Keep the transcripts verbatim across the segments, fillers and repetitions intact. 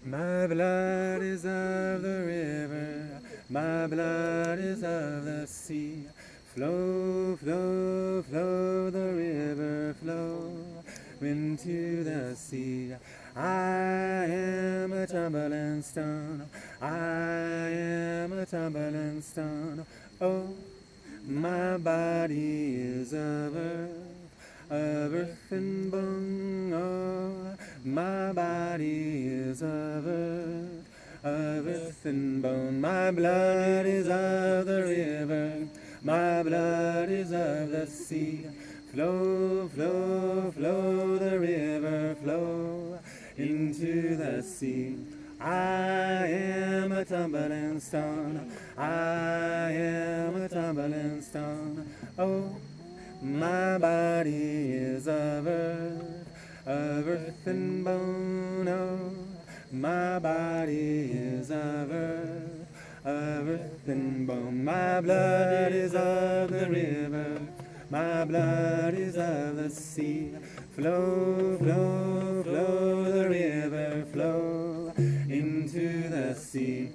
My blood is of the river, my blood is of the sea. Flow, flow, flow, the river, flow into the sea. I am a tumbling stone, I am a tumbling stone. Oh, my body is of earth, of earth and bone. Oh, my body is of earth, of earth and bone. My blood is of the river, my blood is of the sea. Flow, flow, flow, the river, flow into the sea. I am a tumbling stone, I am a tumbling stone. Oh, my body is of earth, of earth and bone. Oh, my body is of earth, of earth and bone. My blood is of the river, my blood is of the sea. Flow, flow, flow, the river, flow into the sea.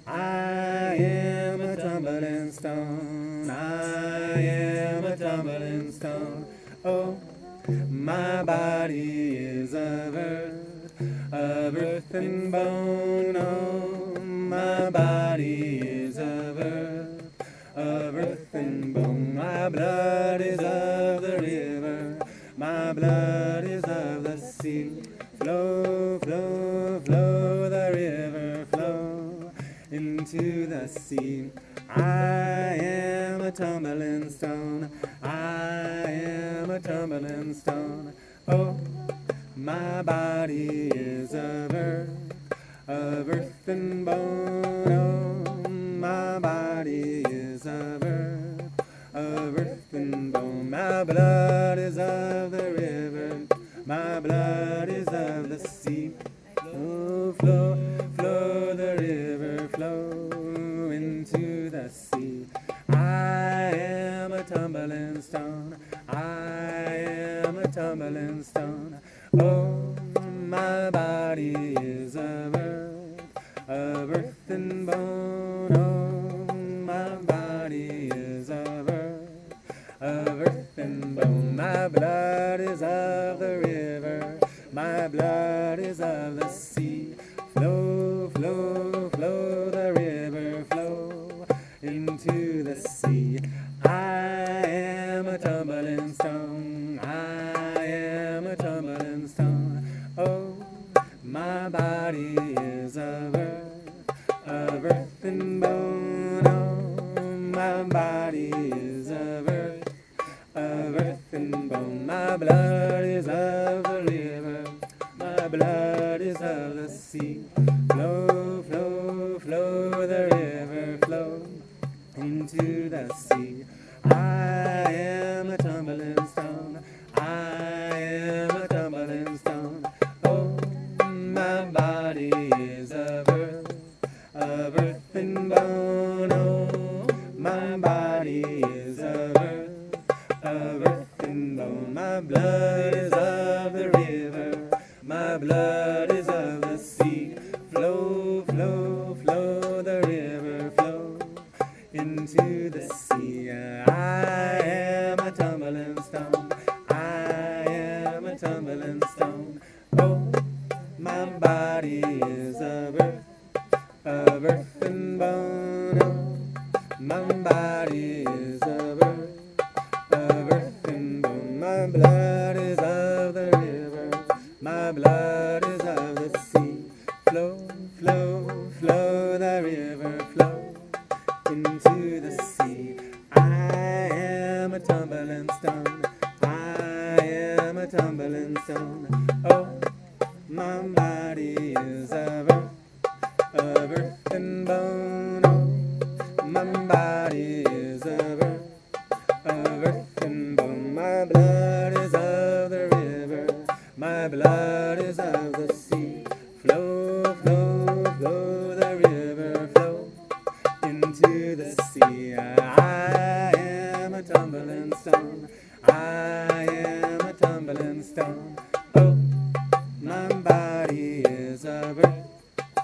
I am a tumbling stone, I am a tumbling stone. Oh, my body is of earth, of earth and bone. Oh, my body is of earth, of earth and bone. My blood is of the river, my blood is of the sea. Flow, flow, flow, the river, flow into the sea. I am a tumbling stone, I am a tumbling stone. Oh, my body is of earth, of earth and bone. Oh, my body is of earth, of earth and bone. My blood is of the river, my blood is of the sea. Flow, flow, flow, the river, flow into the sea. I am a tumbling stone, I am a tumbling stone. Oh, my body is of earth, of earth and bone. Oh, my body is of earth, of earth and bone. My blood is of the river, my blood is of the sea. Flow, flow, flow, the river, flow into the sea. I am a tumbling stone, I am a tumbling stone. Oh, my body is of earth, of earth and bone. Oh, my body is of earth, of earth and bone. My blood is of the river, my blood is of the sea. Flow, flow, flow, the river, flow into the sea. I am a tumbling stone, I am a tumbling stone. Oh, my body is of earth, of earth and bone. Oh, my body is of earth, of earth and bone. My blood is of the river, my blood is of the sea. Flow, flow, flow, the river, flow into the sea. I am a tumbling stone, I am a tumbling stone. Oh, my body is of earth, of earth and bone. Oh, my body is of earth, of earth and bone. My blood is of the river, my blood is of the sea. Flow, flow, flow, the river, flow into the sea. I am a tumbling stone, I am a tumbling stone. Oh, my body is of earth, of earth and bone. Oh, my body is of earth, of earth and bone. My blood is of the river, my blood is of the sea. Flow, flow, flow, the river, flow into the sea. I am a tumbling stone, I am a tumbling stone. Oh, my body is of earth,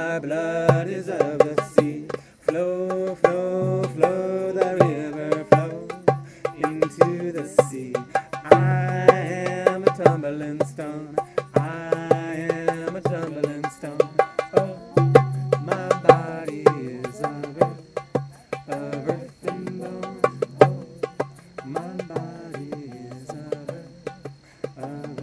My blood is of the sea. Flow, flow, flow, the river, flow into the sea. I am a tumbling stone. I am a tumbling stone. Oh, my body is of earth, of earth and bone. Oh, my body is of earth, of